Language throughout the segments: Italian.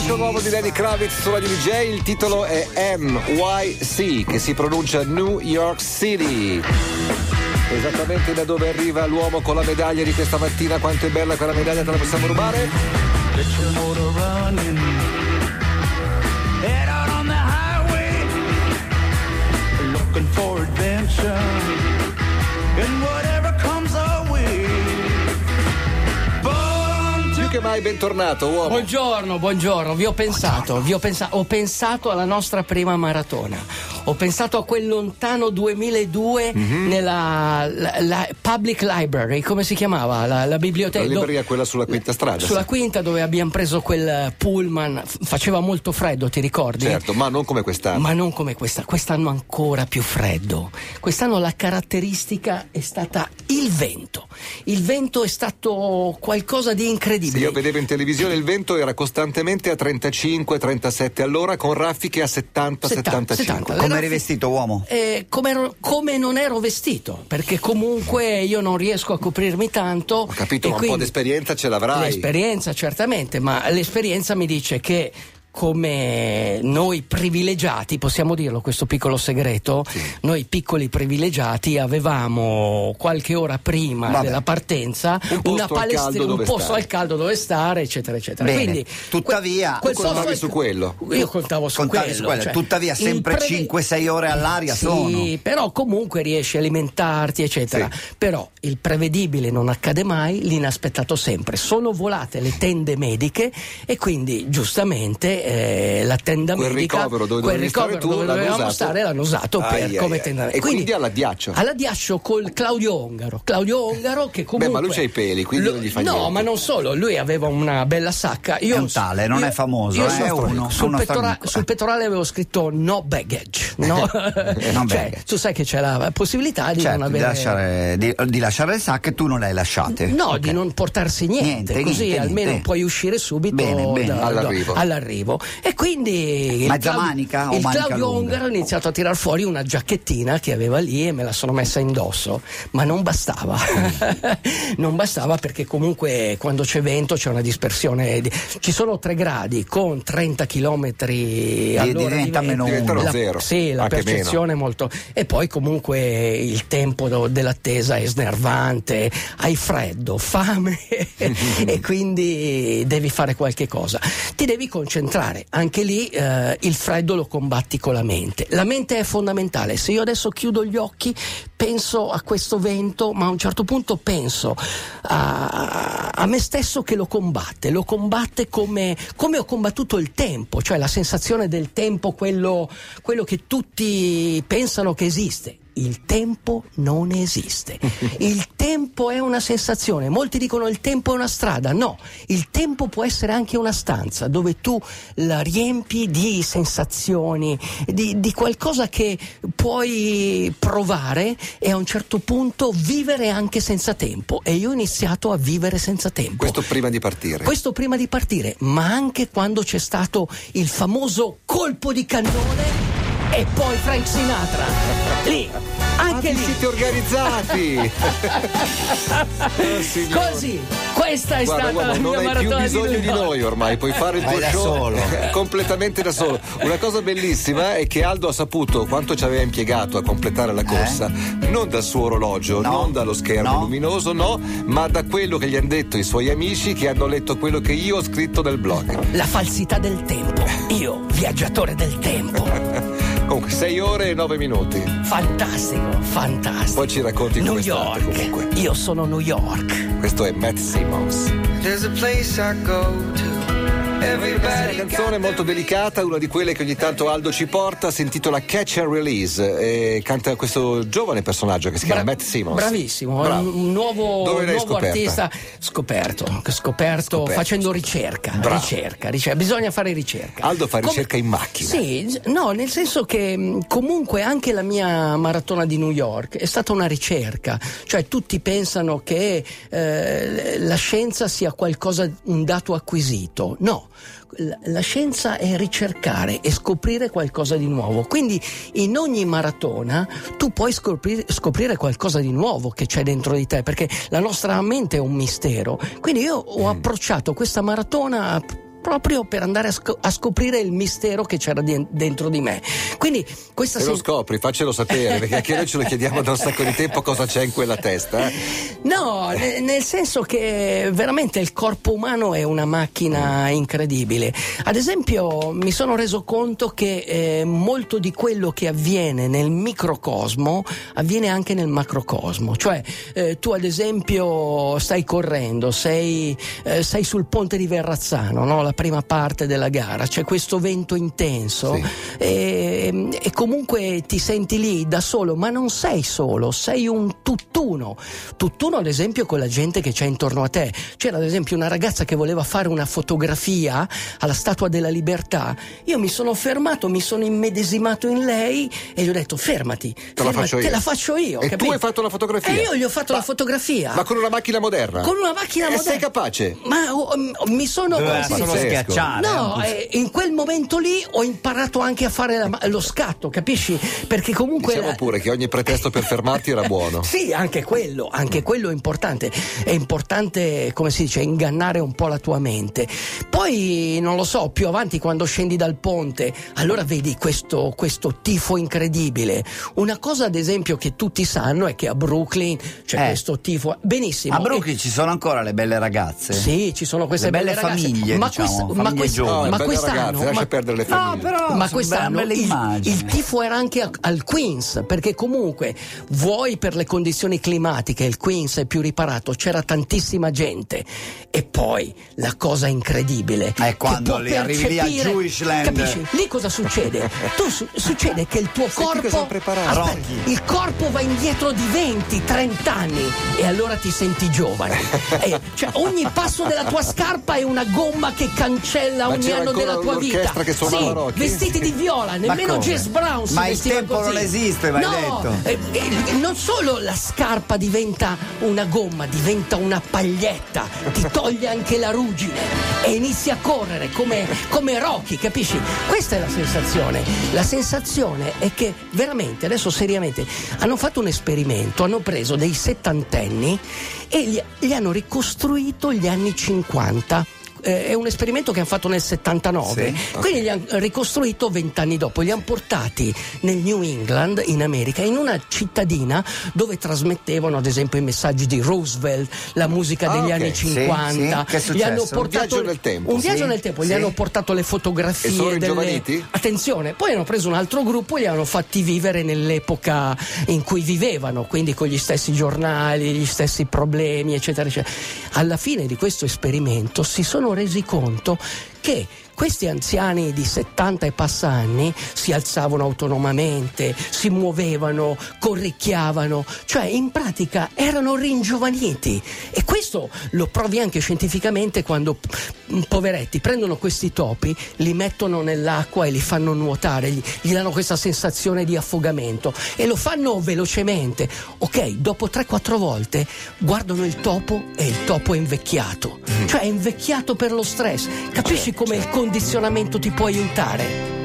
disco nuovo di Lenny Kravitz sulla DJ, il titolo è NYC, che si pronuncia New York City. Esattamente da dove arriva l'uomo con la medaglia di questa mattina. Quanto è bella quella medaglia, te la possiamo rubare? Get your motor running. Head out on the highway, looking for adventure, and whatever comes our way. Più che mai bentornato, uomo. Buongiorno, ho pensato alla nostra prima maratona. Ho pensato a quel lontano 2002 nella la Public Library, come si chiamava? La biblioteca. La libreria, quella sulla quinta strada. Sulla quinta, dove abbiamo preso quel pullman. Faceva molto freddo, ti ricordi? Certo, ma non come quest'anno. Ma non come quest'anno ancora più freddo. Quest'anno la caratteristica è stata il vento. Il vento è stato qualcosa di incredibile. Sì, io vedevo in televisione il vento era costantemente a 35-37 all'ora, con raffiche a 70-75. Come eri vestito, uomo? Come non ero vestito, perché comunque io non riesco a coprirmi tanto. Ho capito, ma un po' di esperienza ce l'avrai. L'esperienza certamente, ma l'esperienza mi dice che, come noi privilegiati, possiamo dirlo questo piccolo segreto, sì. Noi piccoli privilegiati avevamo qualche ora prima della partenza un posto al caldo dove stare, eccetera eccetera. Bene. Quindi tuttavia contavi su quello. Io contavo su quello. Cioè, tuttavia sempre 5-6 ore all'aria sono. Sì, però comunque riesci a alimentarti, eccetera. Sì. Però il prevedibile non accade mai, l'inaspettato sempre. Sono volate le tende mediche e quindi giustamente la tenda medica, quel ricovero dove dovevamo stare l'hanno usato come tenda medica. E quindi all'addiaccio col Claudio Ongaro che comunque ma lui c'ha i peli, quindi non gli fa niente. No, ma non solo, lui aveva una bella sacca. È un tale, non è famoso, sul pettorale avevo scritto no baggage, no? Cioè, tu sai che c'è la possibilità di non avere di lasciare le sacche, tu non le hai lasciate. No, di non portarsi niente, così almeno puoi uscire subito all'arrivo. E quindi il Claudio Ongaro ha iniziato a tirar fuori una giacchettina che aveva lì e me la sono messa indosso, ma non bastava. Non bastava, perché comunque quando c'è vento c'è una dispersione, ci sono 3 gradi con 30 km all'ora diventa meno zero. Sì, la percezione è molto, e poi comunque il tempo dell'attesa è snervante, hai freddo, fame e quindi devi fare qualche cosa, ti devi concentrare. Anche lì il freddo lo combatti con la mente. La mente è fondamentale. Se io adesso chiudo gli occhi, penso a questo vento, ma a un certo punto penso a me stesso che lo combatte come ho combattuto il tempo, cioè la sensazione del tempo, quello che tutti pensano che esiste. Il tempo non esiste. Il tempo è una sensazione. Molti dicono il tempo è una strada. No, il tempo può essere anche una stanza dove tu la riempi di sensazioni, di qualcosa che puoi provare e a un certo punto vivere anche senza tempo. E io ho iniziato a vivere senza tempo. Questo prima di partire, ma anche quando c'è stato il famoso colpo di cannone e poi Frank Sinatra. Lì, anche lì siete organizzati. Così, questa è stata la mia maratona. Non hai più bisogno di noi ormai, puoi fare il tuo show solo. Completamente da solo. Una cosa bellissima è che Aldo ha saputo quanto ci aveva impiegato a completare la corsa, non dal suo orologio, non dallo schermo luminoso, ma da quello che gli hanno detto i suoi amici, che hanno letto quello che io ho scritto nel blog. La falsità del tempo. Io, viaggiatore del tempo. Comunque 6 ore e 9 minuti. Fantastico. Poi ci racconti New come York. Comunque. Io sono New York. Questo è Matt Simmons. There's a place I go to. Una canzone molto delicata, una di quelle che ogni tanto Aldo ci porta, si intitola Catch and Release e canta questo giovane personaggio che si chiama Matt Simmons. Bravissimo, un nuovo artista scoperto facendo ricerca, bisogna fare ricerca. Aldo fa ricerca in macchina. Sì, no, nel senso che comunque anche la mia maratona di New York è stata una ricerca, cioè tutti pensano che la scienza sia qualcosa, un dato acquisito. No, la scienza è ricercare e scoprire qualcosa di nuovo, quindi in ogni maratona tu puoi scoprire qualcosa di nuovo che c'è dentro di te, perché la nostra mente è un mistero. Quindi io ho approcciato questa maratona proprio per andare a scoprire il mistero che c'era dentro di me. Quindi questa se lo scopri, faccelo sapere, perché anche noi ce lo chiediamo da un sacco di tempo cosa c'è in quella testa. No, nel senso che veramente il corpo umano è una macchina incredibile. Ad esempio, mi sono reso conto che molto di quello che avviene nel microcosmo avviene anche nel macrocosmo. Cioè, tu ad esempio stai correndo, sei sul ponte di Verrazzano, no? La prima parte della gara, c'è questo vento intenso, sì. E comunque ti senti lì da solo, ma non sei solo, sei un tutt'uno ad esempio con la gente che c'è intorno a te. C'era ad esempio una ragazza che voleva fare una fotografia alla Statua della Libertà, io mi sono fermato, mi sono immedesimato in lei e gli ho detto fermati, te la faccio io. E capito? tu hai fatto la fotografia? E io gli ho fatto la fotografia. Ma con una macchina moderna? Con una macchina moderna. Sei capace? Ma mi sono schiacciare. No, in quel momento lì ho imparato anche a fare lo scatto, capisci? Perché comunque diciamo pure che ogni pretesto per fermarti era buono. Sì, anche quello è importante. È importante, come si dice, ingannare un po' la tua mente. Poi non lo so, più avanti quando scendi dal ponte, allora vedi questo tifo incredibile. Una cosa ad esempio che tutti sanno è che a Brooklyn c'è questo tifo. Benissimo. A Brooklyn ci sono ancora le belle ragazze? Sì, ci sono queste belle famiglie, ma diciamo, quest'anno lascia perdere le famiglie. Però ma quest'anno il tifo era anche al Queens, perché comunque vuoi per le condizioni climatiche il Queens è più riparato, c'era tantissima gente. E poi la cosa incredibile è quando arrivi lì a Jewishland, capisci? Lì cosa succede? Succede che il tuo il corpo va indietro di 20-30 anni e allora ti senti giovane. Cioè ogni passo della tua scarpa è una gomma che cancella ogni anno della tua vita. Che sì, vestiti di viola, nemmeno Jess Brown si ma vestiva il tempo così. non esiste, mai detto. Non solo la scarpa diventa una gomma, diventa una paglietta, ti toglie anche la ruggine e inizi a correre come Rocky, capisci? Questa è la sensazione. La sensazione è che veramente, adesso seriamente, hanno fatto un esperimento, hanno preso dei settantenni e gli hanno ricostruito gli anni 50. È un esperimento che hanno fatto nel 79, sì. Quindi li hanno ricostruito 20 anni dopo, li hanno portati nel New England in America, in una cittadina dove trasmettevano ad esempio i messaggi di Roosevelt, la musica degli anni 50. Sì. Gli hanno portato un viaggio nel tempo. Un viaggio nel tempo, gli hanno portato le fotografie. E sono ringiovaniti? Attenzione, poi hanno preso un altro gruppo e li hanno fatti vivere nell'epoca in cui vivevano, quindi con gli stessi giornali, gli stessi problemi, eccetera, eccetera. Alla fine di questo esperimento si sono resi conto che questi anziani di 70 e passa anni si alzavano autonomamente, si muovevano, corricchiavano, cioè in pratica erano ringiovaniti. E questo lo provi anche scientificamente quando poveretti prendono questi topi, li mettono nell'acqua e li fanno nuotare, gli danno questa sensazione di affogamento e lo fanno velocemente. Ok, dopo 3-4 volte guardano il topo e il topo è invecchiato, cioè è invecchiato per lo stress. Capisci come il condizionamento ti può aiutare?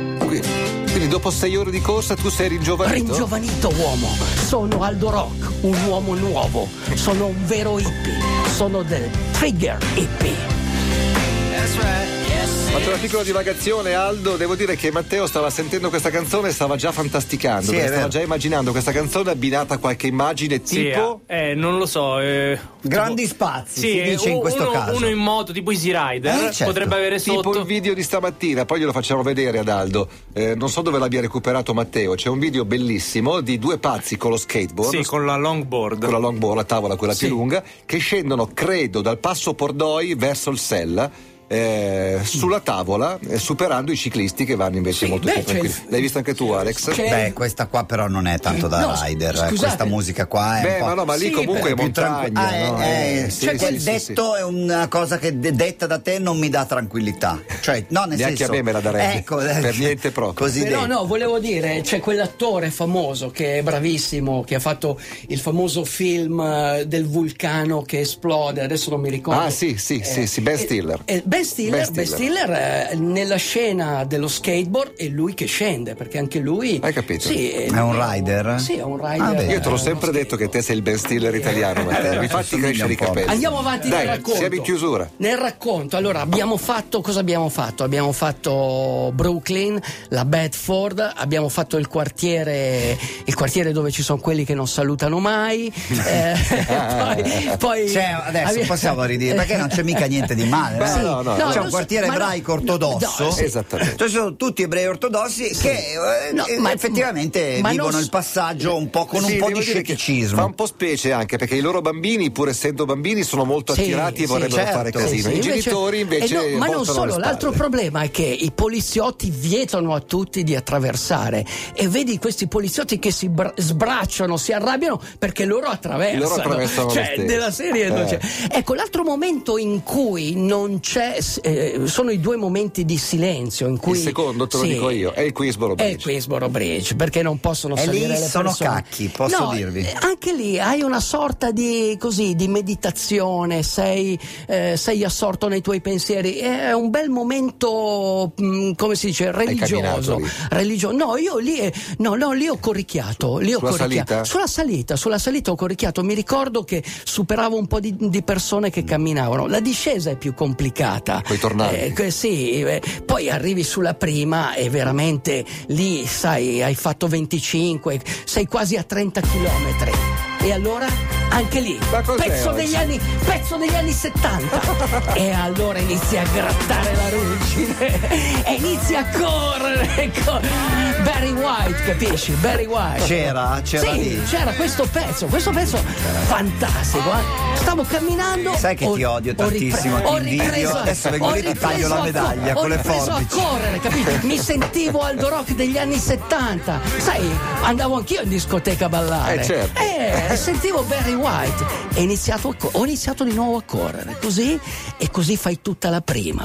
Quindi dopo 6 ore di corsa tu sei ringiovanito? Ringiovanito uomo, sono Aldo Rock, un uomo nuovo, sono un vero hippie, sono del Trigger Hippie. That's right. Faccio una piccola divagazione, Aldo. Devo dire che Matteo stava sentendo questa canzone e stava già fantasticando, stava già immaginando questa canzone abbinata a qualche immagine tipo. Non lo so. Grandi spazi, si dice in questo caso. Uno in moto, tipo Easy Rider, certo. potrebbe avere sotto. Tipo il video di stamattina, poi glielo facciamo vedere ad Aldo. Non so dove l'abbia recuperato Matteo. C'è un video bellissimo di due pazzi con lo skateboard. Sì, con la longboard. Con la longboard, la tavola quella più lunga, che scendono, credo, dal passo Pordoi verso il Sella. Sulla tavola, superando i ciclisti che vanno invece molto più tranquilli. L'hai visto anche tu, Alex? Beh, questa qua però non è tanto da rider, questa musica qua è ma lì comunque è montagna. Il detto è una cosa che detta da te non mi dà tranquillità, cioè no, nel neanche senso, a me la darebbe, per niente proprio. Così però no, volevo dire, c'è quell'attore famoso che è bravissimo, che ha fatto il famoso film del vulcano che esplode, adesso non mi ricordo. Ben Stiller. Ben Ben Stiller, nella scena dello skateboard è lui che scende, perché anche lui. Hai capito? Sì, È un rider? Sì, è un rider. Io te l'ho sempre detto che te sei il Ben Stiller italiano, Matteo. Mi fatti crescere i capelli. Andiamo avanti Dai, nel racconto. siamo in chiusura. Nel racconto, allora, cosa abbiamo fatto? Abbiamo fatto Brooklyn, la Bedford, abbiamo fatto il quartiere dove ci sono quelli che non salutano mai. Poi Cioè, adesso possiamo ridire, perché non c'è mica niente di male. Beh, No? no, C'è un quartiere ebraico ortodosso. sì. Esattamente. Cioè, sono tutti ebrei ortodossi che effettivamente vivono il passaggio un po' con un po' di scetticismo. Fa un po' specie anche perché i loro bambini, pur essendo bambini, sono molto attirati e vorrebbero fare casino. I genitori invece ma non voltano solo, le spalle. l'altro problema è che i poliziotti vietano a tutti di attraversare e vedi questi poliziotti che si sbracciano, si arrabbiano perché loro attraversano. Loro attraversano lo cioè, stesso. della serie non c'è. Ecco, l'altro momento in cui non c'è sono i due momenti di silenzio in cui Il secondo te lo dico io, è il Queensboro Bridge. È il Queensboro Bridge, perché non possono E salire lì le sono persone. cacchi, posso dirvi. Anche lì hai una sorta di meditazione, sei assorto nei tuoi pensieri, è un bel momento, come si dice, religioso. No, io lì ho corricchiato. Sulla salita ho corricchiato. Mi ricordo che superavo un po' di persone che camminavano. La discesa è più complicata. Puoi tornare. Poi arrivi sulla prima e veramente lì, sai, hai fatto 25, sei quasi a 30 chilometri. E allora anche lì pezzo degli anni 70 e allora inizi a grattare la ruggine e inizi a correre Barry White, capisci? Barry White C'era lì. C'era questo pezzo fantastico, stavo camminando. Sai che ti odio tantissimo, ti invidio. Adesso vengo lì e ti taglio la medaglia con le forbici. Ho ripreso a correre, capito? Mi sentivo Aldo Rock degli anni 70, sai, andavo anch'io in discoteca a ballare, certo. Sentivo Barry White e ho iniziato di nuovo a correre così fai tutta la prima,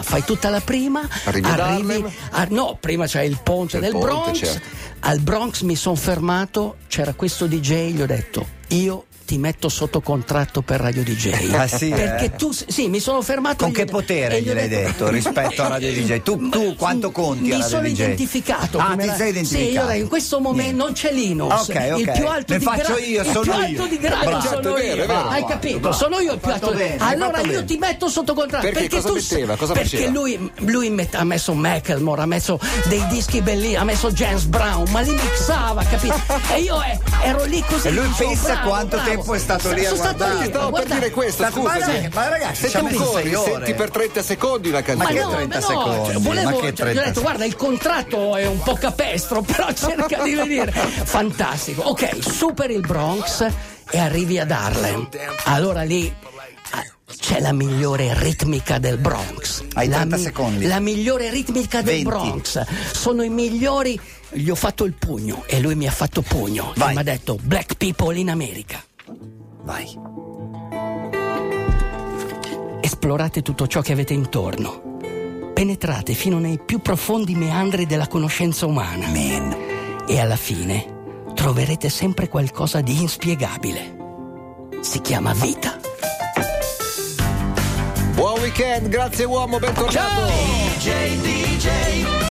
arrivi no, prima c'è il ponte del Bronx, certo. Al Bronx mi sono fermato, c'era questo DJ, gli ho detto: io ti metto sotto contratto per Radio DJ. Ah, sì, perché mi sono fermato. Con che potere gliel'hai detto rispetto a Radio DJ? Tu quanto conti a Radio DJ? Mi sono identificato. Ti sei identificato? Sì, in questo momento non c'è Linus. Ok. Il più alto Ne di faccio io, sono il più io. alto di grado Bravo. sono io. È vero. Hai capito? Sono io il più alto. bene, Allora hai io fatto ti metto sotto contratto. Perché cosa metteva? Cosa perché faceva? lui ha messo Macklemore, ha messo dei dischi belli, ha messo James Brown, ma li mixava, capito? E io ero lì così. E lui dicevo, pensa bravo, quanto bravo. tempo è stato lì a Sono stato guardare. lì, Stavo per dire questo, scusa. Ma ragazzi, se ci ha tu messo corri, 6 ore. senti per 30 secondi una canzone. Ma che 30 secondi? Volevo, Ma che gli ho 30 detto, guarda, il contratto è un po' capestro, però cerca di venire. Fantastico. Ok, superi il Bronx e arrivi ad Harlem. Allora lì c'è la migliore ritmica del Bronx. Hai 30 secondi. La migliore ritmica del 20. Bronx. Sono i migliori. Gli ho fatto il pugno e lui mi ha fatto pugno. Vai. E mi ha detto: Black people in America. Vai. Esplorate tutto ciò che avete intorno. Penetrate fino nei più profondi meandri della conoscenza umana. E alla fine troverete sempre qualcosa di inspiegabile. Si chiama vita. Buon weekend, grazie uomo, bentornato. Ciao! DJ